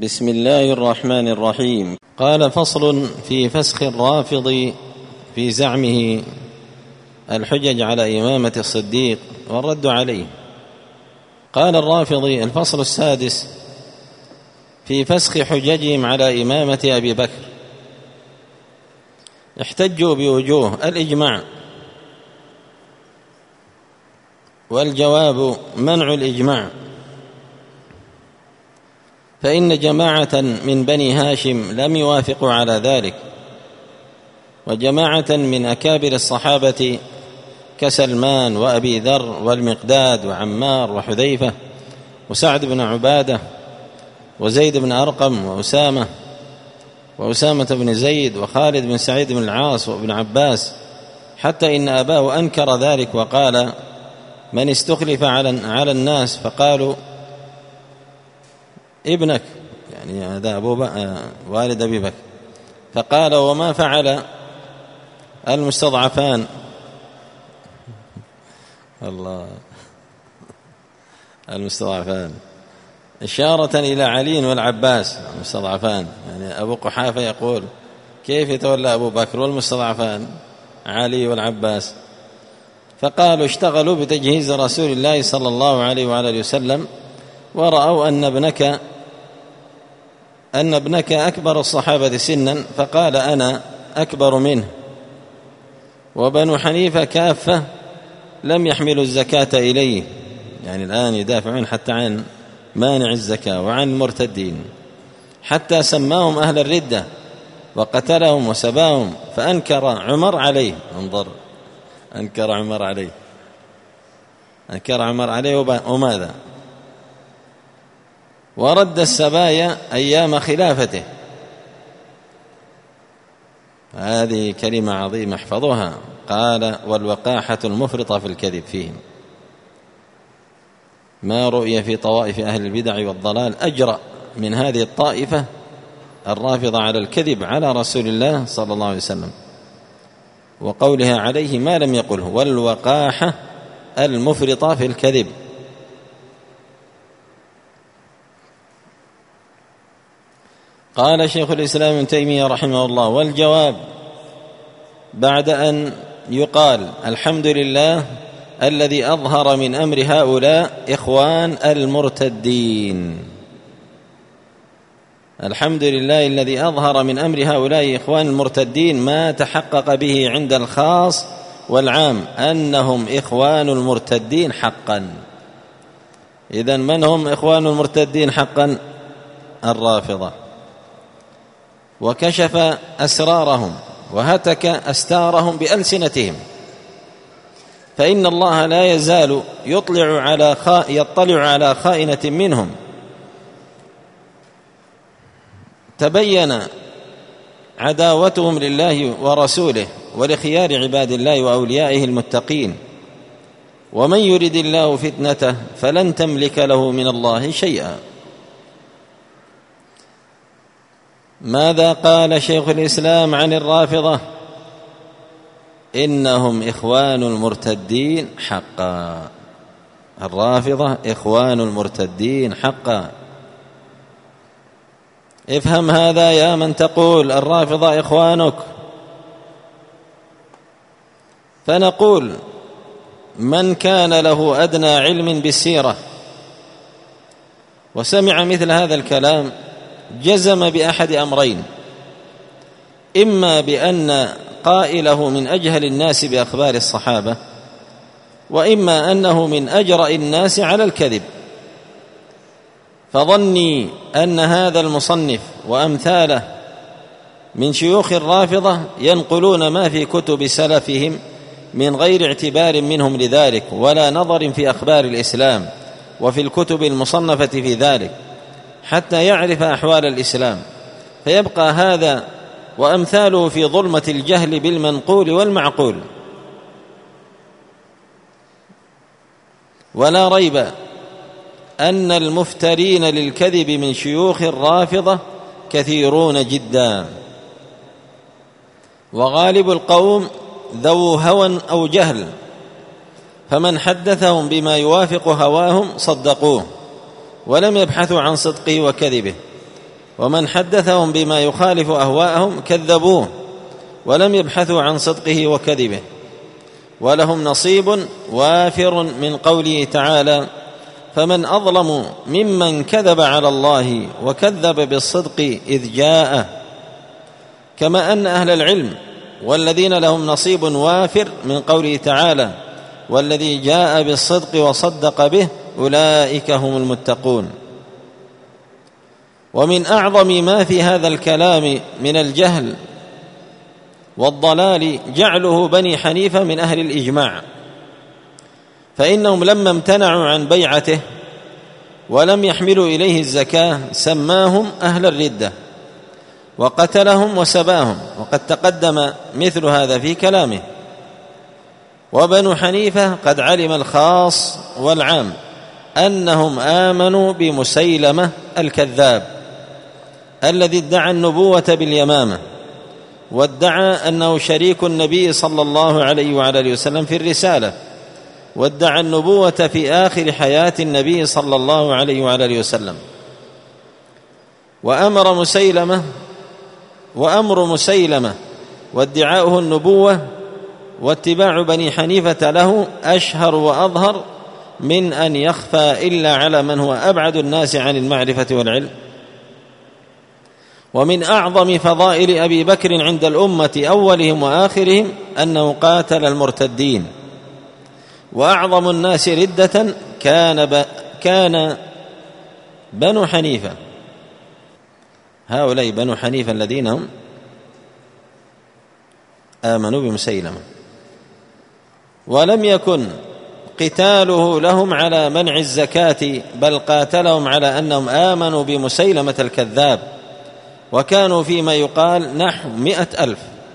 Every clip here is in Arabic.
بسم الله الرحمن الرحيم. قال: فصل في فسخ الرافض في زعمه الحجج على إمامة الصديق والرد عليه. قال الرافضي: الفصل السادس في فسخ حججهم على إمامة أبي بكر. احتجوا بوجوه الإجماع، والجواب منع الإجماع، فإن جماعة من بني هاشم لم يوافقوا على ذلك، وجماعة من أكابر الصحابة كسلمان وأبي ذر والمقداد وعمار وحذيفة وسعد بن عبادة وزيد بن أرقم وأسامة بن زيد وخالد بن سعيد بن العاص وابن عباس، حتى إن أباه أنكر ذلك وقال: من استخلف على الناس فقالوا ابنك، يعني هذا والد أبي بكر، فقال: وما فعل المستضعفان؟ الله، المستضعفان إشارة إلى علي والعباس. المستضعفان يعني أبو قحافة يقول: كيف يتولى أبو بكر والمستضعفان علي والعباس؟ فقالوا: اشتغلوا بتجهيز رسول الله صلى الله عليه وآله وسلم، ورأوا أن ابنك أكبر الصحابة سنا، فقال: أنا أكبر منه. وبنو حنيفة كافة لم يحملوا الزكاة إليه، يعني الآن يدافعون حتى عن مانع الزكاة وعن المرتدين، حتى سماهم أهل الردة وقتلهم وسباهم، فأنكر عمر عليه. انظر، أنكر عمر عليه وماذا؟ ورد السبايا أيام خلافته. هذه كلمة عظيمة احفظوها. قال: والوقاحة المفرطة في الكذب فيهم. ما رؤي في طوائف أهل البدع والضلال أجرأ من هذه الطائفة الرافضة على الكذب على رسول الله صلى الله عليه وسلم، وقولها عليه ما لم يقله: والوقاحة المفرطة في الكذب. قال شيخ الإسلام ابن تيمية رحمه الله: والجواب بعد أن يقال الحمد لله الذي أظهر من أمر هؤلاء إخوان المرتدين. الحمد لله الذي أظهر من أمر هؤلاء إخوان المرتدين ما تحقق به عند الخاص والعام أنهم إخوان المرتدين حقا. إذن من هم إخوان المرتدين حقا؟ الرافضة. وكشف أسرارهم وهتك أستارهم بألسنتهم، فإن الله لا يزال يطلع على خائنة منهم. تبين عداوتهم لله ورسوله ولخيار عباد الله وأوليائه المتقين، ومن يرد الله فتنته فلن تملك له من الله شيئا. ماذا قال شيخ الإسلام عن الرافضة؟ إنهم إخوان المرتدين حقا. الرافضة إخوان المرتدين حقا. افهم هذا يا من تقول الرافضة إخوانك. فنقول: من كان له أدنى علم بالسيرة وسمع مثل هذا الكلام جزم بأحد أمرين: إما بأن قائله من أجهل الناس بأخبار الصحابة، وإما أنه من أجرأ الناس على الكذب. فظني أن هذا المصنف وأمثاله من شيوخ الرافضة ينقلون ما في كتب سلفهم من غير اعتبار منهم لذلك ولا نظر في أخبار الإسلام وفي الكتب المصنفة في ذلك، حتى يعرف أحوال الإسلام، فيبقى هذا وأمثاله في ظلمة الجهل بالمنقول والمعقول. ولا ريب أن المفترين للكذب من شيوخ الرافضة كثيرون جدا، وغالب القوم ذو هوى أو جهل، فمن حدثهم بما يوافق هواهم صدقوه ولم يبحثوا عن صدقه وكذبه، ومن حدثهم بما يخالف أهواءهم كذبوه ولم يبحثوا عن صدقه وكذبه، ولهم نصيب وافر من قوله تعالى: فمن أظلم ممن كذب على الله وكذب بالصدق إذ جاءه. كما أن أهل العلم والذين لهم نصيب وافر من قوله تعالى: والذي جاء بالصدق وصدق به أولئك هم المتقون. ومن أعظم ما في هذا الكلام من الجهل والضلال جعله بني حنيفة من أهل الإجماع، فإنهم لما امتنعوا عن بيعته ولم يحملوا إليه الزكاة سماهم أهل الردة وقتلهم وسباهم، وقد تقدم مثل هذا في كلامه. وبنو حنيفة قد علم الخاص والعام أنهم آمنوا بمسيلمة الكذاب الذي ادعى النبوة باليمامة، وادعى أنه شريك النبي صلى الله عليه وعلى آله وسلم في الرسالة، وادعى النبوة في آخر حياة النبي صلى الله عليه وعلى آله وسلم. وأمر مسيلمة وادعاؤه النبوة واتباع بني حنيفة له أشهر وأظهر من أن يخفى إلا على من هو أبعد الناس عن المعرفة والعلم. ومن أعظم فضائل أبي بكر عند الأمة أولهم وآخرهم أنه قاتل المرتدين. وأعظم الناس ردة كان بنو حنيفة، هؤلاء بنو حنيفة الذين هم آمنوا بمسيلمة، ولم يكن قتاله لهم على منع الزكاة، بل قاتلهم على أنهم آمنوا بمسيلمة الكذاب، وكانوا فيما يقال نحو 100,000.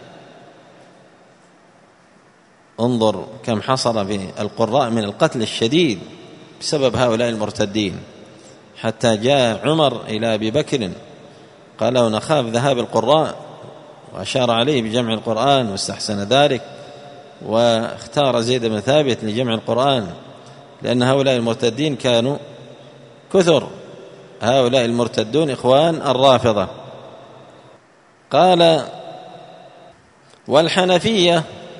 انظر كم حصل في القراء من القتل الشديد بسبب هؤلاء المرتدين، حتى جاء عمر إلى أبي بكر قال له: نخاف ذهاب القراء، وأشار عليه بجمع القرآن واستحسن ذلك، واختار زيد بن ثابت لجمع القرآن، لأن هؤلاء المرتدين كانوا كثر، هؤلاء المرتدون إخوان الرافضة. قال: والحنفية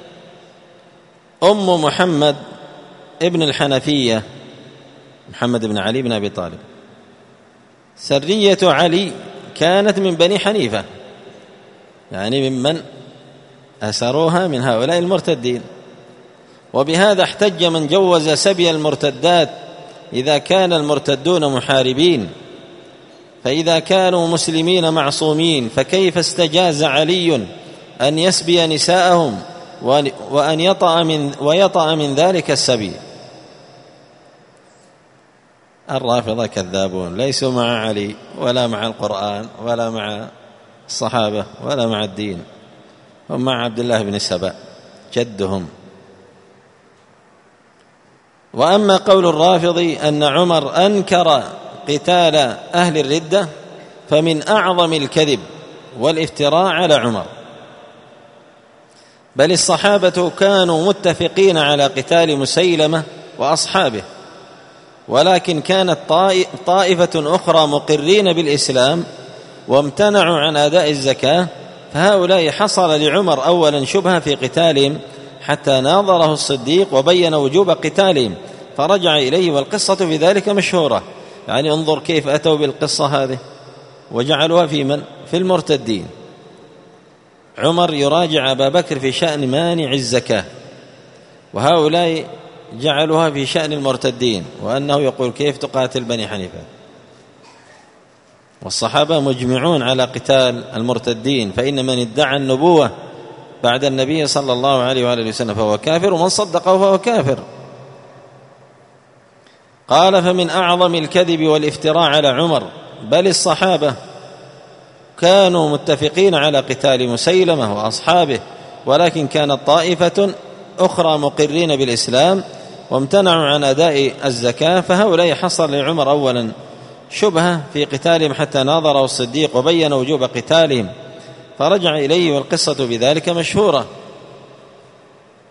أم محمد ابن الحنفية محمد بن علي بن أبي طالب، سرية علي كانت من بني حنيفة، يعني ممن أسروها من هؤلاء المرتدين. وبهذا احتج من جوز سبي المرتدات إذا كان المرتدون محاربين، فإذا كانوا مسلمين معصومين فكيف استجاز علي أن يسبي نساءهم وأن يطأ من ذلك السبي؟ الرافضة كذابون، ليسوا مع علي ولا مع القرآن ولا مع الصحابة ولا مع الدين، هم مع عبد الله بن سبأ جدهم. وأما قول الرافضي أن عمر أنكر قتال أهل الردة فمن أعظم الكذب والافتراء على عمر، بل الصحابة كانوا متفقين على قتال مسيلمة وأصحابه، ولكن كانت طائفة أخرى مقرين بالإسلام وامتنعوا عن أداء الزكاة، فهؤلاء حصل لعمر أولا شبهة في قتالهم حتى ناظره الصديق وبين وجوب قتالهم فرجع إليه، والقصة في ذلك مشهورة. يعني انظر كيف أتوا بالقصة هذه وجعلوها في من؟ في المرتدين. عمر يراجع أبا بكر في شأن مانع الزكاة، وهؤلاء جعلوها في شأن المرتدين، وأنه يقول كيف تقاتل بني حنيفة. والصحابة مجمعون على قتال المرتدين، فإن من ادعى النبوة بعد النبي صلى الله عليه وآله وسلم فهو كافر، ومن صدقه فهو كافر. قال: فمن أعظم الكذب والافتراء على عمر، بل الصحابة كانوا متفقين على قتال مسيلمة وأصحابه، ولكن كانت طائفة أخرى مقرين بالإسلام وامتنعوا عن أداء الزكاة، فهؤلاء حصل لعمر أولا شبهة في قتالهم حتى ناظره الصديق وبين وجوب قتالهم فرجع إليه، والقصة بذلك مشهورة.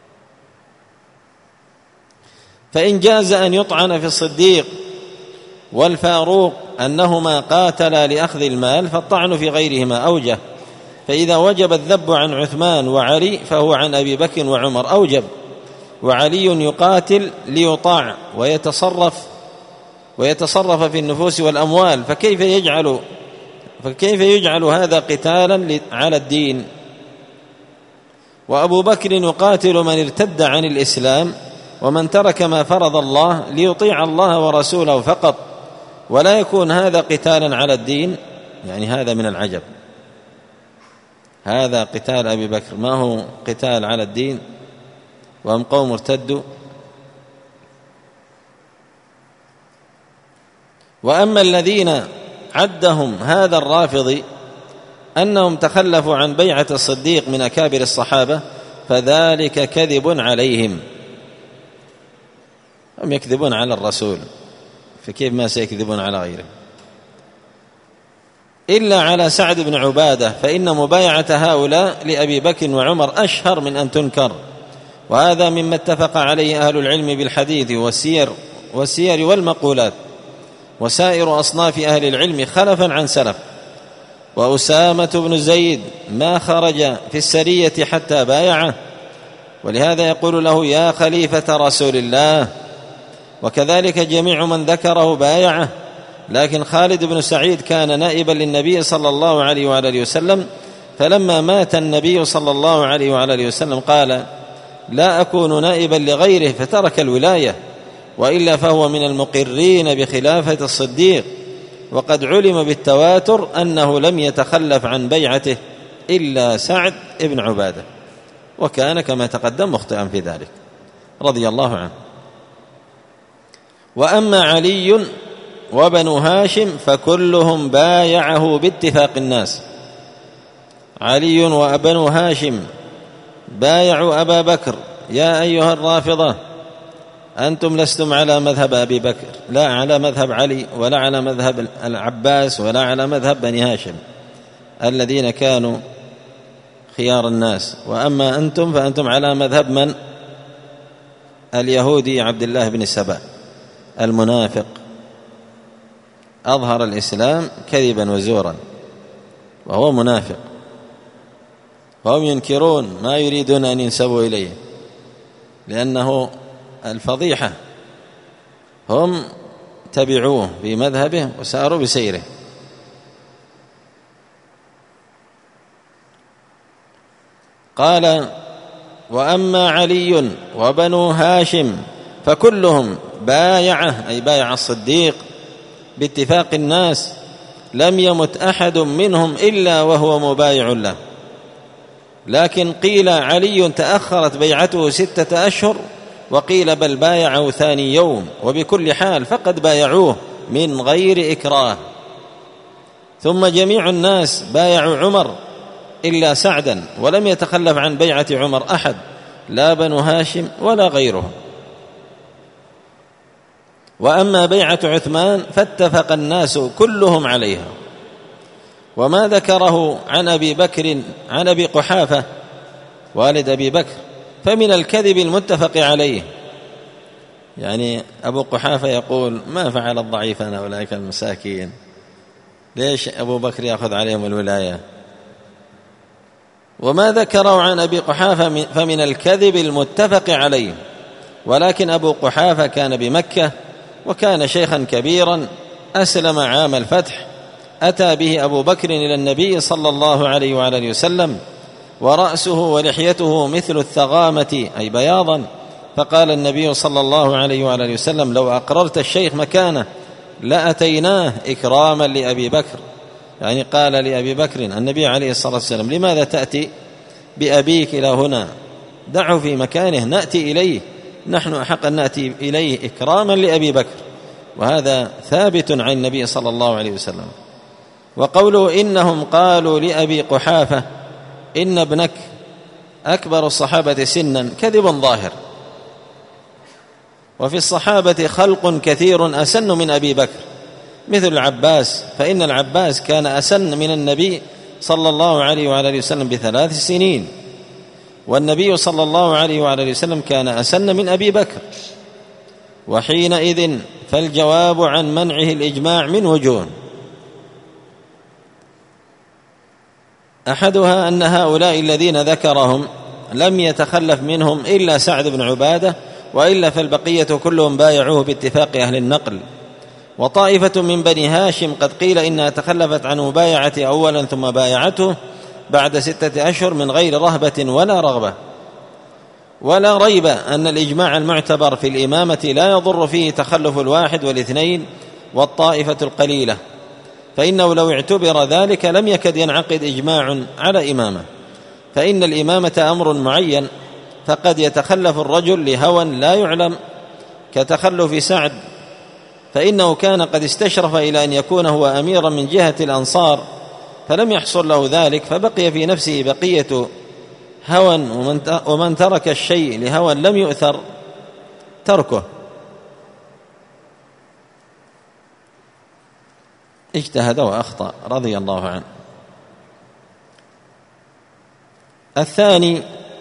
فإن جاز أن يطعن في الصديق والفاروق أنهما قاتلا لأخذ المال، فالطعن في غيرهما أوجه. فإذا وجب الذب عن عثمان وعلي فهو عن أبي بكر وعمر أوجب، وعلي يقاتل ليطاع ويتصرف في النفوس والأموال، فكيف يجعل هذا قتالا على الدين؟ وأبو بكر يقاتل من ارتد عن الإسلام ومن ترك ما فرض الله ليطيع الله ورسوله فقط، ولا يكون هذا قتالا على الدين. يعني هذا من العجب، هذا قتال أبي بكر ما هو قتال على الدين وهم قوم ارتدوا. وأما الذين عدهم هذا الرافضي أنهم تخلفوا عن بيعة الصديق من أكابر الصحابة فذلك كذب عليهم، هم يكذبون على الرسول، فكيف ما سيكذبون على غيره؟ إلا على سعد بن عبادة، فإن مبايعة هؤلاء لأبي بكر وعمر أشهر من أن تنكر، وهذا مما اتفق عليه أهل العلم بالحديث والسير والمقولات وسائر أصناف أهل العلم خلفا عن سلف. وأسامة بن زيد ما خرج في السرية حتى بايعه، ولهذا يقول له يا خليفة رسول الله، وكذلك جميع من ذكره بايعه. لكن خالد بن سعيد كان نائبا للنبي صلى الله عليه وآله وسلم، فلما مات النبي صلى الله عليه وآله وسلم قال لا أكون نائبا لغيره، فترك الولاية، وإلا فهو من المقرين بخلافة الصديق. وقد علم بالتواتر أنه لم يتخلف عن بيعته إلا سعد بن عبادة، وكان كما تقدم مخطئا في ذلك رضي الله عنه. وأما علي وبنو هاشم فكلهم بايعه باتفاق الناس. علي وبنو هاشم بايعوا أبا بكر. يا أيها الرافضة أنتم لستم على مذهب أبي بكر، لا على مذهب علي ولا على مذهب العباس ولا على مذهب بني هاشم الذين كانوا خيار الناس، وأما أنتم فأنتم على مذهب من؟ اليهودي عبد الله بن سبأ المنافق، أظهر الإسلام كذبا وزورا وهو منافق، وهم ينكرون ما يريدون أن ينسبوا إليه لأنه الفضيحة. هم تبعوه في مذهبه وساروا بسيره. قال وأما علي وبنو هاشم فكلهم بايعه، أي بايع الصديق باتفاق الناس، لم يمت أحد منهم إلا وهو مبايع له. لكن قيل علي تأخرت بيعته 6 أشهر، وقيل بل بايعه ثاني يوم، وبكل حال فقد بايعوه من غير إكراه. ثم جميع الناس بايعوا عمر إلا سعدا، ولم يتخلف عن بيعة عمر أحد، لا بنو هاشم ولا غيرهم. وأما بيعة عثمان فاتفق الناس كلهم عليها. وما ذكره عن أبي بكر عن أبي قحافة والد أبي بكر فمن الكذب المتفق عليه. يعني أبو قحافة يقول ما فعل الضعيفان أولئك المساكين، ليش أبو بكر يأخذ عليهم الولاية؟ وما ذكره عن أبي قحافة فمن الكذب المتفق عليه. ولكن أبو قحافة كان بمكة وكان شيخا كبيرا، أسلم عام الفتح، أتى به أبو بكر إلى النبي صلى الله عليه وآله وسلم ورأسه ولحيته مثل الثغامة أي بياضا، فقال النبي صلى الله عليه وآله وسلم لو أقررت الشيخ مكانه لأتيناه إكراما لأبي بكر. يعني قال لأبي بكر النبي عليه الصلاة والسلام لماذا تأتي بأبيك إلى هنا؟ دعه في مكانه نأتي إليه، نحن أحق أن نأتي إليه إكراما لأبي بكر. وهذا ثابت عن النبي صلى الله عليه وسلم. وقوله إنهم قالوا لأبي قحافة إن ابنك أكبر الصحابة سنا كذب ظاهر، وفي الصحابة خلق كثير أسن من أبي بكر مثل العباس، فإن العباس كان أسن من النبي صلى الله عليه وآله وسلم ب3 سنين، والنبي صلى الله عليه وآله وسلم كان أسن من أبي بكر. وحينئذ فالجواب عن منعه الإجماع من وجوه: أحدها أن هؤلاء الذين ذكرهم لم يتخلف منهم إلا سعد بن عبادة، وإلا فالبقية كلهم بايعوه باتفاق أهل النقل. وطائفة من بني هاشم قد قيل إنها تخلفت عن مبايعته أولا ثم بايعته بعد 6 أشهر من غير رهبة ولا رغبة. ولا ريب أن الإجماع المعتبر في الإمامة لا يضر فيه تخلف 1 و2 والطائفة القليلة، فإنه لو اعتبر ذلك لم يكد ينعقد إجماع على إمامة، فإن الإمامة أمر معين، فقد يتخلف الرجل لهوى لا يعلم كتخلف سعد، فإنه كان قد استشرف إلى أن يكون هو أميرا من جهة الأنصار فلم يحصل له ذلك، فبقي في نفسه بقية هوى، ومن ترك الشيء لهوى لم يؤثر تركه. اجتهد وأخطأ رضي الله عنه. الثاني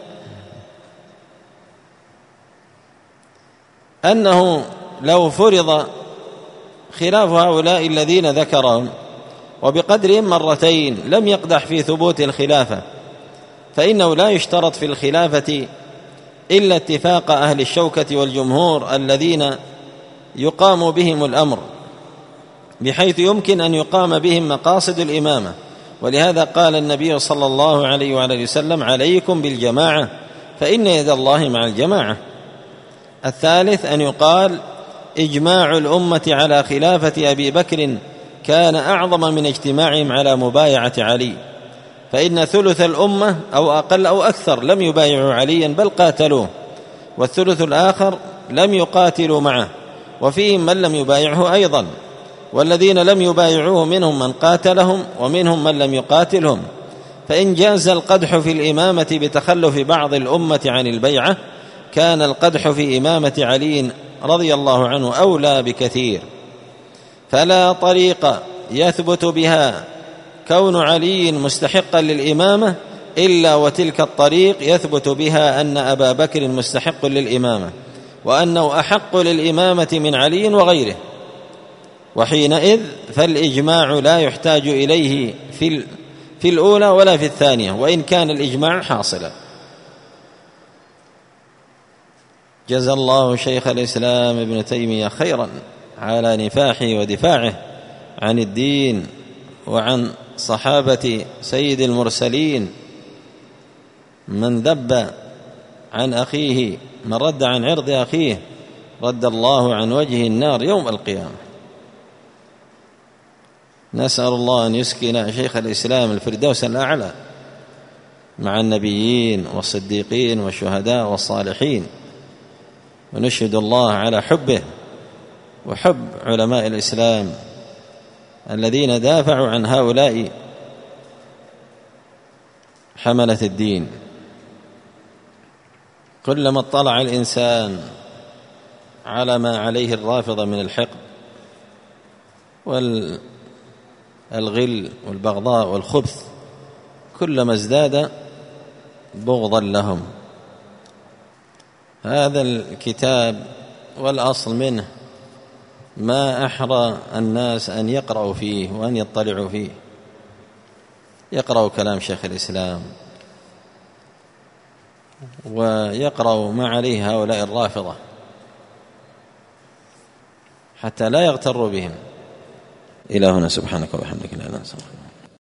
أنه لو فرض خلاف هؤلاء الذين ذكرهم وبقدرهم 2 مرتين لم يقدح في ثبوت الخلافة، فإنه لا يشترط في الخلافة إلا اتفاق أهل الشوكة والجمهور الذين يقام بهم الأمر، بحيث يمكن أن يقام بهم مقاصد الإمامة. ولهذا قال النبي صلى الله عليه وعلى وسلم: عليكم بالجماعة فإن يد الله مع الجماعة. الثالث أن يقال: إجماع الأمة على خلافة أبي بكر كان أعظم من اجتماعهم على مبايعة علي، فإن ثلث الأمة أو أقل أو أكثر لم يبايعوا عليا بل قاتلوه، والثلث الآخر لم يقاتلوا معه، وفيهم من لم يبايعه أيضا، والذين لم يبايعوه منهم من قاتلهم ومنهم من لم يقاتلهم. فإن جاز القدح في الإمامة بتخلف بعض الأمة عن البيعة كان القدح في إمامة علي رضي الله عنه أولى بكثير، فلا طريق يثبت بها كون علي مستحقا للإمامة إلا وتلك الطريق يثبت بها أن أبا بكر مستحق للإمامة، وأنه أحق للإمامة من علي وغيره، وحينئذ فالإجماع لا يحتاج إليه في الأولى ولا في الثانية، وإن كان الإجماع حاصلا. جزى الله شيخ الإسلام ابن تيمية خيرا على نفاحه ودفاعه عن الدين وعن صحابة سيد المرسلين. من ذب عن أخيه، من رد عن عرض أخيه رد الله عن وجه النار يوم القيامة. نسأل الله أن يسكن شيخ الإسلام الفردوس الأعلى مع النبيين والصديقين والشهداء والصالحين، ونشهد الله على حبه وحب علماء الإسلام الذين دافعوا عن هؤلاء حملة الدين. كلما اطلع الإنسان على ما عليه الرافضة من الحقد والغل والبغضاء والخبث كلما ازداد بغضا لهم. هذا الكتاب والأصل منه ما أحرى الناس أن يقرأوا فيه وأن يطلعوا فيه، يقرأوا كلام شيخ الإسلام ويقرأوا ما عليه هؤلاء الرافضة حتى لا يغتروا بهم. إلى هنا، سبحانك وبحمدك لا إله إلا أنت.